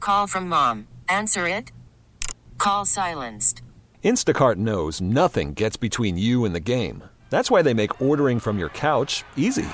Call from mom. Answer it. Call silenced. Instacart knows nothing gets between you and the game. That's why they make ordering from your couch easy.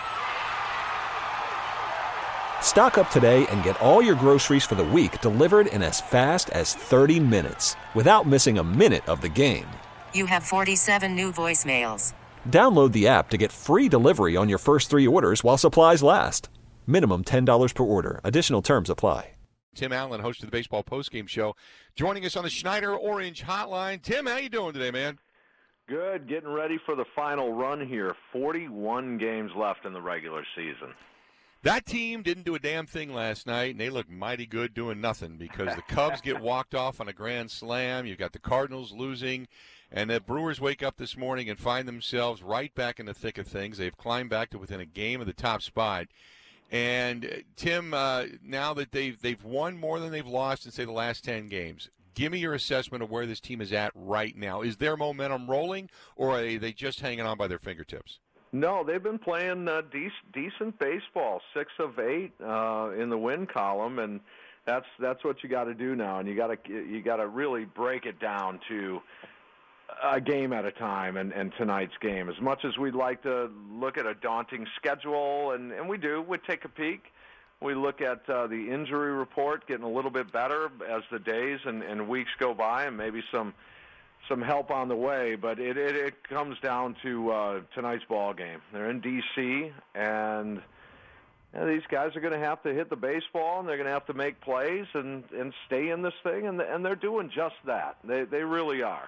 Stock up today and get all your groceries for the week delivered in as fast as 30 minutes without missing a minute of the game. You have 47 new voicemails. Download the app to get free delivery on your first 3 orders while supplies last. Minimum $10 per order. Additional terms apply. Tim Allen, host of the Baseball Postgame Show, joining us on the Schneider Orange Hotline. Tim, how you doing today, man? Good. Getting ready for the final run here. 41 games left in the regular season. That team didn't do a damn thing last night, and they look mighty good doing nothing because the Cubs get walked off on a grand slam. You've got the Cardinals losing, and the Brewers wake up this morning and find themselves right back in the thick of things. They've climbed back to within a game of the top spot. And, Tim, now that they've won more than they've lost in, say, the last 10 games, give me your assessment of where this team is at right now. Is their momentum rolling, or are they just hanging on by their fingertips? No, they've been playing decent baseball, 6 of 8 in the win column, and that's what you got to do now. And you got to really break it down to a game at a time. And tonight's game, as much as we'd like to look at a daunting schedule, and we do, we take a peek. We look at the injury report getting a little bit better as the days and weeks go by, and maybe some help on the way, but it comes down to tonight's ball game. They're in D.C., and these guys are going to have to hit the baseball, and they're going to have to make plays and stay in this thing, and they're doing just that. They really are.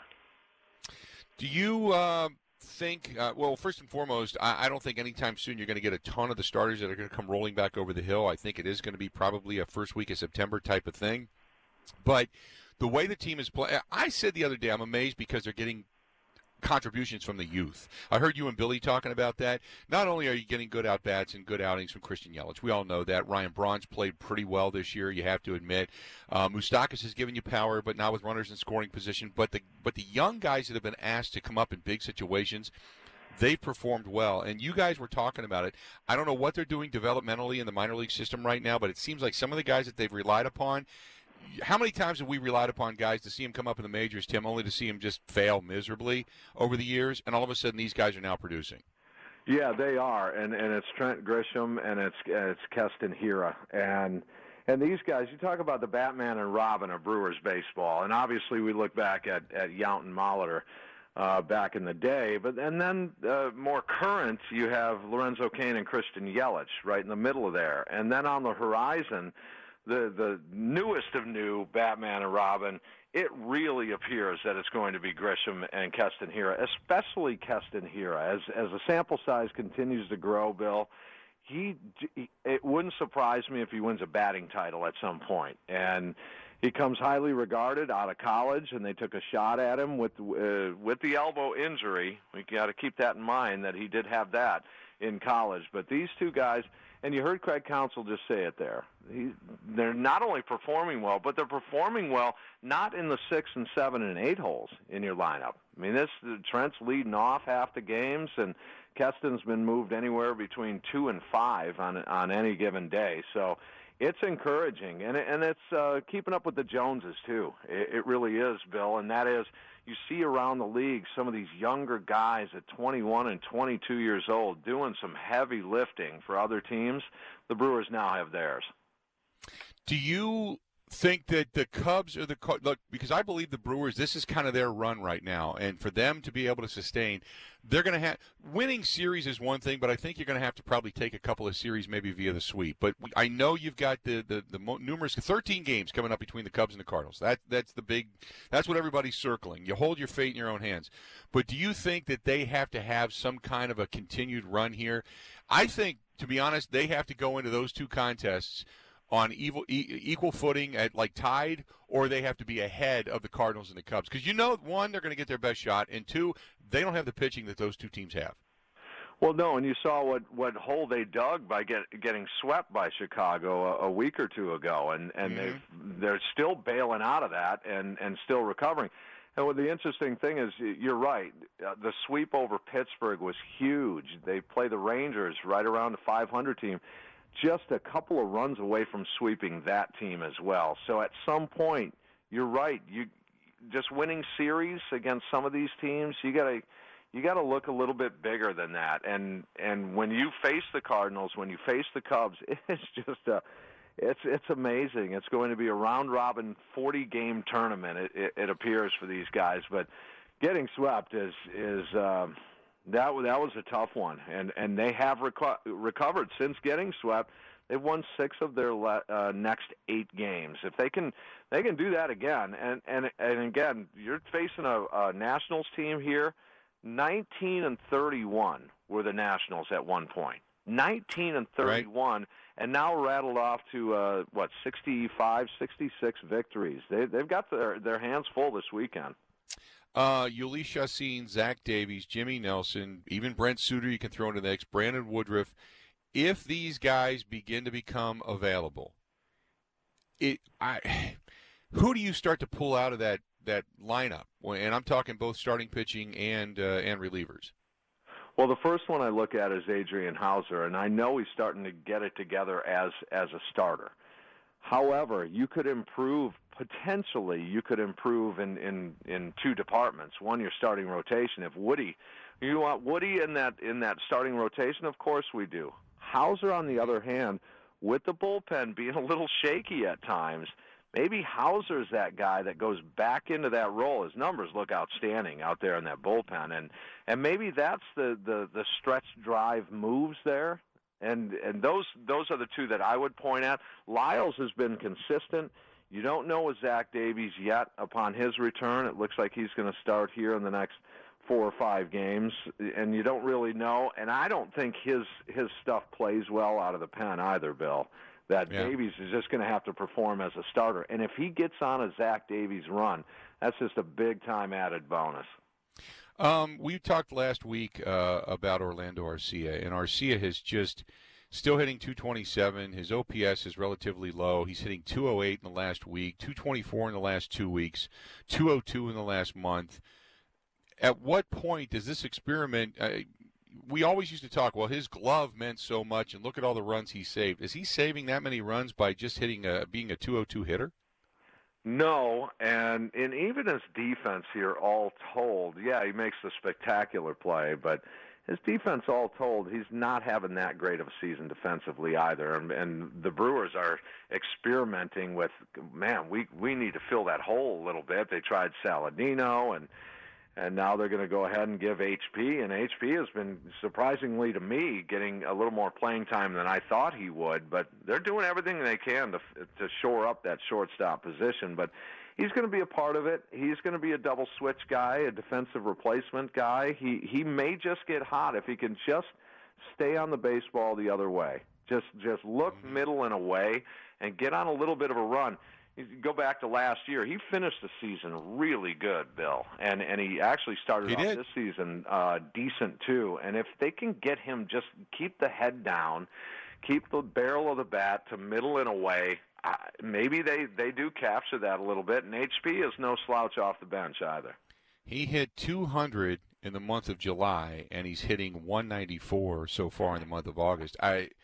Do you think, well, first and foremost, I don't think anytime soon you're going to get a ton of the starters that are going to come rolling back over the hill. I think it is going to be probably a first week of September type of thing. But the way the team is playing, I said the other day, I'm amazed because they're getting contributions from the youth. I heard you and Billy talking about that. Not only are you getting good at-bats and good outings from Christian Yelich, we all know that. Ryan Braun's played pretty well this year, you have to admit. Moustakas has given you power, but not with runners in scoring position. But the young guys that have been asked to come up in big situations, they've performed well. And you guys were talking about it. I don't know what they're doing developmentally in the minor league system right now, but it seems like some of the guys that they've relied upon, how many times have we relied upon guys to see him come up in the majors, Tim, only to see him just fail miserably over the years, and all of a sudden these guys are now producing? Yeah, they are, and it's Trent Grisham and it's Keston Hiura, and these guys. You talk about the Batman and Robin of Brewers baseball, and obviously we look back at Yount and Molitor back in the day, but and then more current you have Lorenzo Cain and Christian Yelich right in the middle of there, and then on the horizon, the newest of new Batman and Robin, it really appears that it's going to be Grisham and Keston Hiura, especially Keston Hiura. As the sample size continues to grow, Bill, it wouldn't surprise me if he wins a batting title at some point. And he comes highly regarded out of college, and they took a shot at him with the elbow injury. We got to keep that in mind that he did have that in college. But these two guys, and you heard Craig Counsell just say it there, they're not only performing well, but they're performing well not in the 6 and 7 and 8 holes in your lineup. I mean, Trent's leading off half the games, and Keston's been moved anywhere between 2 and 5 on any given day. So it's encouraging, and it's keeping up with the Joneses too. It really is, Bill, and that is, you see around the league some of these younger guys at 21 and 22 years old doing some heavy lifting for other teams. The Brewers now have theirs. Do you think that the Cubs or look, because I believe the Brewers, this is kind of their run right now, and for them to be able to sustain, they're going to have winning series is one thing, but I think you're going to have to probably take a couple of series maybe via the sweep. But I know you've got the numerous 13 games coming up between the Cubs and the Cardinals. That's what everybody's circling. You hold your fate in your own hands. But do you think that they have to have some kind of a continued run here? I think, to be honest, they have to go into those two contests on equal footing at like tied, or they have to be ahead of the Cardinals and the Cubs. Because one, they're going to get their best shot, and two, they don't have the pitching that those two teams have. Well, no, and you saw what hole they dug by getting swept by Chicago a week or two ago, and they're still bailing out of that and still recovering. And the interesting thing is, you're right, the sweep over Pittsburgh was huge. They play the Rangers right around the 500 team. just a couple of runs away from sweeping that team as well. So at some point, you're right. You just winning series against some of these teams, you got to look a little bit bigger than that. And when you face the Cardinals, when you face the Cubs, it's just it's amazing. It's going to be a round robin 40-game tournament. It appears for these guys, but getting swept is that was a tough one, and they have recovered since getting swept. They've won 6 of their next 8 games. If they can do that again, and again, you're facing a Nationals team here. 19-31 were the Nationals at one point. 19-31, right. And now rattled off to 65, 66 victories. They've got their hands full this weekend. Jhoulys Chacín, Zach Davies, Jimmy Nelson, even Brent Suter you can throw into the mix, Brandon Woodruff. If these guys begin to become available, who do you start to pull out of that lineup? And I'm talking both starting pitching and relievers. Well, the first one I look at is Adrian Hauser, and I know he's starting to get it together as a starter. However, you could improve in 2 departments. One, your starting rotation. If you want Woody in that starting rotation, of course we do. Hauser, on the other hand, with the bullpen being a little shaky at times, maybe Hauser's that guy that goes back into that role. His numbers look outstanding out there in that bullpen, and maybe that's the stretch drive moves there. And those are the 2 that I would point at. Lyles has been consistent. You don't know with Zach Davies yet upon his return. It looks like he's going to start here in the next 4 or 5 games, and you don't really know. And I don't think his stuff plays well out of the pen either, Bill. Davies is just going to have to perform as a starter. And if he gets on a Zach Davies run, that's just a big-time added bonus. We talked last week about Orlando Arcia, and Arcia has just still hitting 227. His OPS is relatively low. He's hitting 208 in the last week, 224 in the last 2 weeks, 202 in the last month. At what point does this experiment we always used to talk, well, his glove meant so much, and look at all the runs he saved. Is he saving that many runs by just being a 202 hitter? No, and even his defense here, all told, yeah, he makes the spectacular play, but his defense, all told, he's not having that great of a season defensively either. And the Brewers are experimenting with, man, we need to fill that hole a little bit. They tried Saladino, and now they're going to go ahead and give HP, and HP has been, surprisingly to me, getting a little more playing time than I thought he would, but they're doing everything they can to shore up that shortstop position. But he's going to be a part of it. He's going to be a double switch guy, a defensive replacement guy. He may just get hot if he can just stay on the baseball the other way. Just look middle and away and get on a little bit of a run. You go back to last year, he finished the season really good, Bill, and he actually started off this season decent too. And if they can get him, just keep the head down, keep the barrel of the bat to middle and away, maybe they do capture that a little bit. And HP is no slouch off the bench either. He hit 200 in the month of July, and he's hitting 194 so far in the month of August.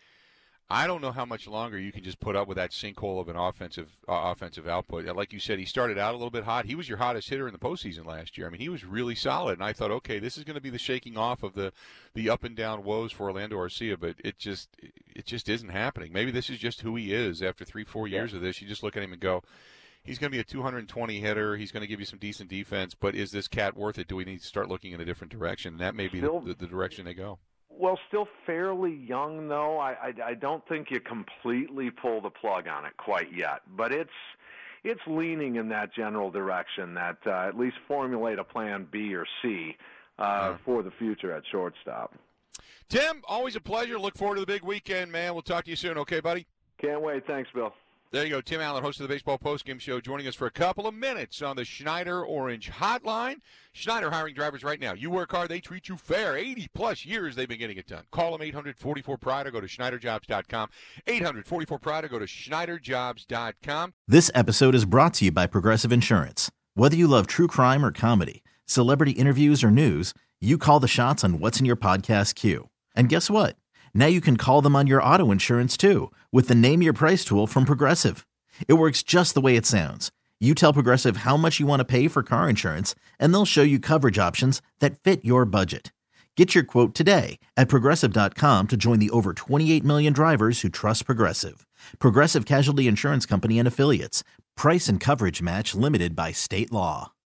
I don't know how much longer you can just put up with that sinkhole of an offensive output. Like you said, he started out a little bit hot. He was your hottest hitter in the postseason last year. I mean, he was really solid, and I thought, okay, this is going to be the shaking off of the up and down woes for Orlando Arcia, but it just isn't happening. Maybe this is just who he is after 3-4 years of this. You just look at him and go, he's going to be a 220 hitter. He's going to give you some decent defense, but is this cat worth it? Do we need to start looking in a different direction? And that may be the direction they go. Well, still fairly young, though. I don't think you completely pull the plug on it quite yet, but it's leaning in that general direction that at least formulate a plan B or C for the future at shortstop. Tim, always a pleasure. Look forward to the big weekend, man. We'll talk to you soon, okay, buddy? Can't wait. Thanks, Bill. There you go. Tim Allen, host of the Baseball Postgame Show, joining us for a couple of minutes on the Schneider Orange Hotline. Schneider hiring drivers right now. You work hard, they treat you fair. 80-plus years they've been getting it done. Call them 844-PRIDE or go to SchneiderJobs.com. 844-PRIDE or go to SchneiderJobs.com. This episode is brought to you by Progressive Insurance. Whether you love true crime or comedy, celebrity interviews or news, you call the shots on what's in your podcast queue. And guess what? Now you can call them on your auto insurance too with the Name Your Price tool from Progressive. It works just the way it sounds. You tell Progressive how much you want to pay for car insurance, and they'll show you coverage options that fit your budget. Get your quote today at Progressive.com to join the over 28 million drivers who trust Progressive. Progressive Casualty Insurance Company and Affiliates. Price and coverage match limited by state law.